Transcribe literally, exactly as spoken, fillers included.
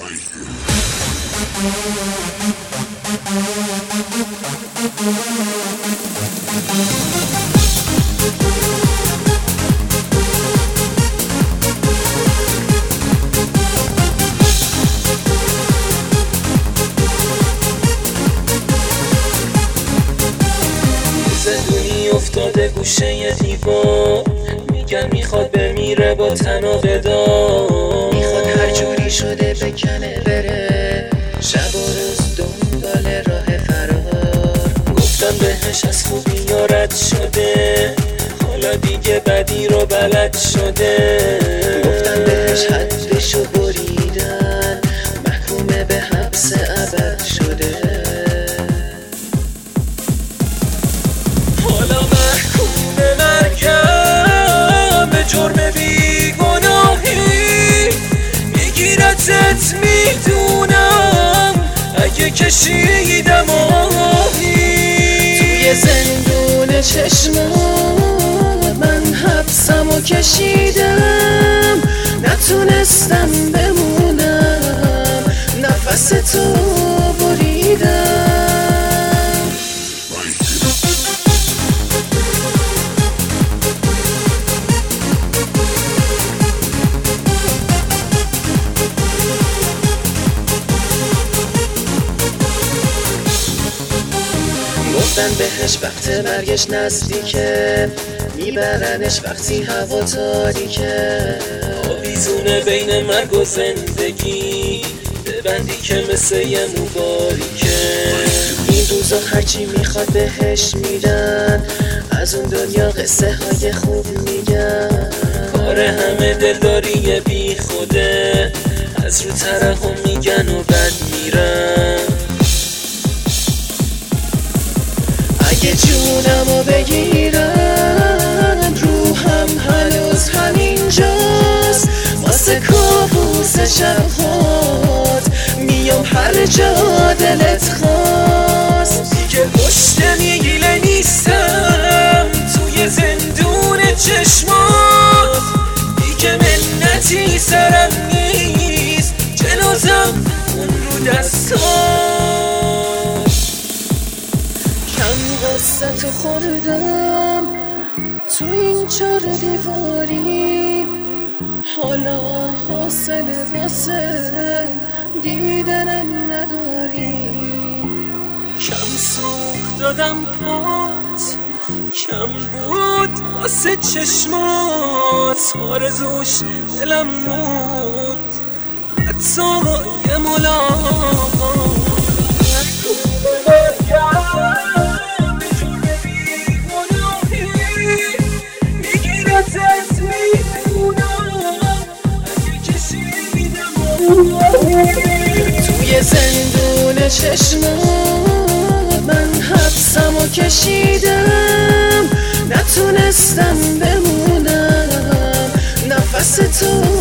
زندونی افتاده گوشه ی دیوار، میگن میخواد بمیره با طناب دار، میخواد هر جوری شده بکنه بره، شب و روز دنبال راه فرار. گفتم بهش از خوبی رد شده، حالا دیگه بدی رو بلد شده. گفتم بهش حدشو بریدن، محکومه به حبس ابد شده. حالا محکوم به مرگم به جرم بیگناهی، میگیرتت میدونم اگه کشیدم آهی. توی زندون چشمات من حبسمو کشیدم، نتونستم بمونم نفس تو بریدم. گفتن بهش وقت مرگش نزدیکه، میبرنش وقتی هوا تاریکه. آویزونه بین مرگ و زندگی، ببندی که مثل یه مباریکه. این روزا هرچی میخواد بهش میدن، از اون دنیا قصه های خوب میگن. کار همه دلداری بی خوده، از رو ترحم میگن و بد میرن. اگه جونمو بگیرن روحم هنوز همینجاست، واسه کابوس شبهات میام هر جا دلت خواست. دیگه پشت میگیله نیستم توی زندون چشمات، دیگه منتی سرم نیست جنازم اون رو دستات. کم قصه تو خوردم تو این چار دیواری، حالا حاصل واسه دیدنم نداری. کم سوخت دادم پات، کم بود واسه چشمات، آرزوش دلم بود حتی یه ملاقات. توی زندون چشمات من حبسمو کشیدم، نتونستم بمونم نفس تو